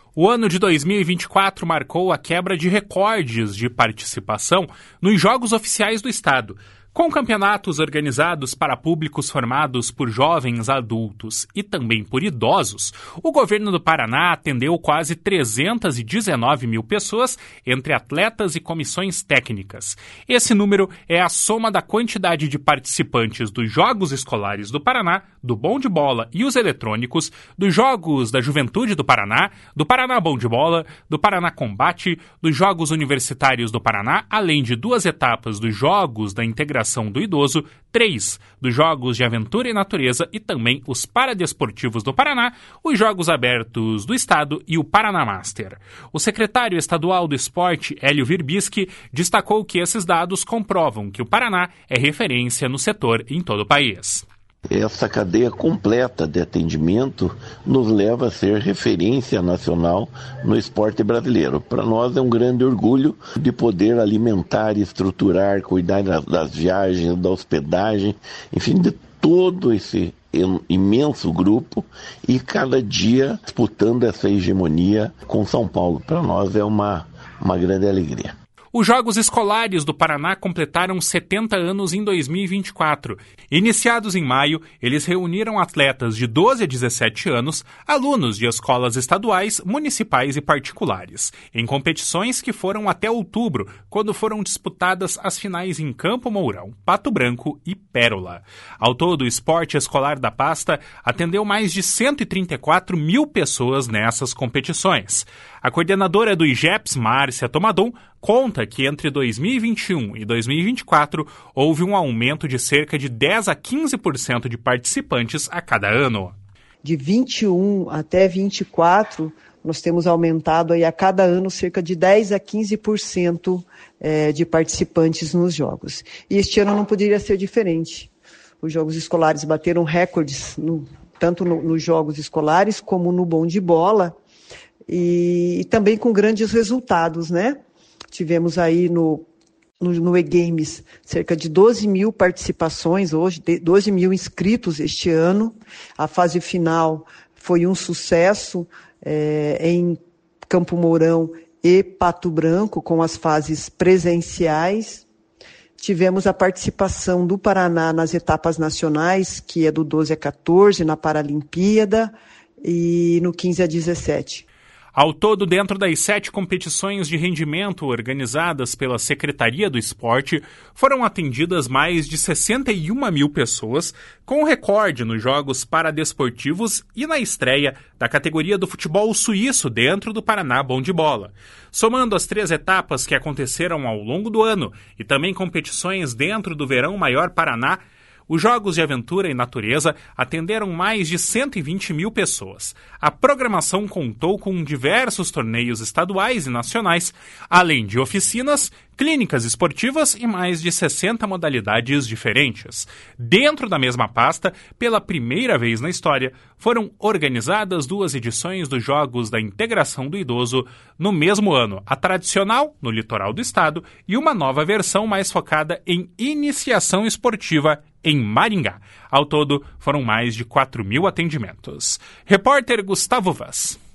O ano de 2024 marcou a quebra de recordes de participação nos Jogos Oficiais do Estado. Com campeonatos organizados para públicos formados por jovens adultos e também por idosos, o governo do Paraná atendeu quase 319 mil pessoas entre atletas e comissões técnicas. Esse número é a soma da quantidade de participantes dos Jogos Escolares do Paraná, do Bom de Bola e os eletrônicos, dos Jogos da Juventude do Paraná, do Paraná Bom de Bola, do Paraná Combate, dos Jogos Universitários do Paraná, além de 2 etapas dos Jogos da Integração do Idoso, 3 dos Jogos de Aventura e Natureza e também os Paradesportivos do Paraná, os Jogos Abertos do Estado e o Paraná Master. O secretário estadual do Esporte, Hélio Virbisky, destacou que esses dados comprovam que o Paraná é referência no setor em todo o país. Essa cadeia completa de atendimento nos leva a ser referência nacional no esporte brasileiro. Para nós é um grande orgulho de poder alimentar, estruturar, cuidar das viagens, da hospedagem, enfim, de todo esse imenso grupo e cada dia disputando essa hegemonia com São Paulo. Para nós é uma grande alegria. Os Jogos Escolares do Paraná completaram 70 anos em 2024. Iniciados em maio, eles reuniram atletas de 12 a 17 anos, alunos de escolas estaduais, municipais e particulares, em competições que foram até outubro, quando foram disputadas as finais em Campo Mourão, Pato Branco e Pérola. Ao todo, o esporte escolar da pasta atendeu mais de 134 mil pessoas nessas competições. A coordenadora do IGEPS, Márcia Tomadon, conta que entre 2021 e 2024 houve um aumento de cerca de 10 a 15% de participantes a cada ano. De 21 até 24, nós temos aumentado aí a cada ano cerca de 10 a 15% de participantes nos jogos. E este ano não poderia ser diferente. Os jogos escolares bateram recordes, tanto nos jogos escolares como no bom de bola, e também com grandes resultados, né? Tivemos aí no E-Games cerca de 12 mil participações hoje, 12 mil inscritos este ano. A fase final foi um sucesso em Campo Mourão e Pato Branco, com as fases presenciais. Tivemos a participação do Paraná nas etapas nacionais, que é do 12 a 14, na Paralimpíada, e no 15 a 17. Ao todo, dentro das 7 competições de rendimento organizadas pela Secretaria do Esporte, foram atendidas mais de 61 mil pessoas, com recorde nos Jogos Paradesportivos e na estreia da categoria do futebol suíço dentro do Paraná Bom de Bola. Somando as 3 etapas que aconteceram ao longo do ano e também competições dentro do Verão Maior Paraná, os Jogos de Aventura e Natureza atenderam mais de 120 mil pessoas. A programação contou com diversos torneios estaduais e nacionais, além de oficinas, clínicas esportivas e mais de 60 modalidades diferentes. Dentro da mesma pasta, pela primeira vez na história, foram organizadas 2 edições dos Jogos da Integração do Idoso no mesmo ano, a tradicional, no litoral do estado, e uma nova versão mais focada em iniciação esportiva em Maringá. Ao todo, foram mais de 4 mil atendimentos. Repórter Gustavo Vaz.